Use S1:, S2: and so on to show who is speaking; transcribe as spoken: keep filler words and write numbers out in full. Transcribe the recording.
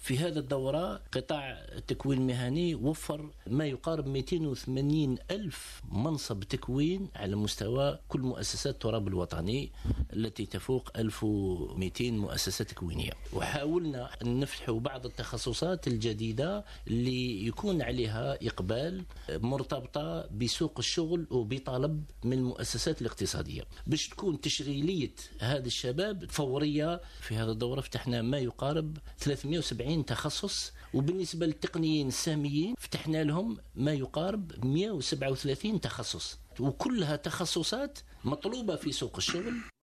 S1: في هذا الدورة قطاع التكوين المهني وفر ما يقارب مئتين وثمانين ألف منصب تكوين على مستوى كل مؤسسات التراب الوطني التي تفوق ألف ومئتين مؤسسة تكوينية. وحاولنا أن نفتح بعض التخصصات الجديدة اللي يكون عليها إقبال مرتبطة بسوق الشغل وبطلب من المؤسسات الاقتصادية باش تكون تشغيلية هذا الشباب فورية. في هذا الدورة فتحنا ما يقارب ثلاثمئة وسبعين تخصص، وبالنسبة للتقنيين الساميين فتحنا لهم ما يقارب مئة وسبعة وثلاثين تخصص، وكلها تخصصات مطلوبة في سوق الشغل.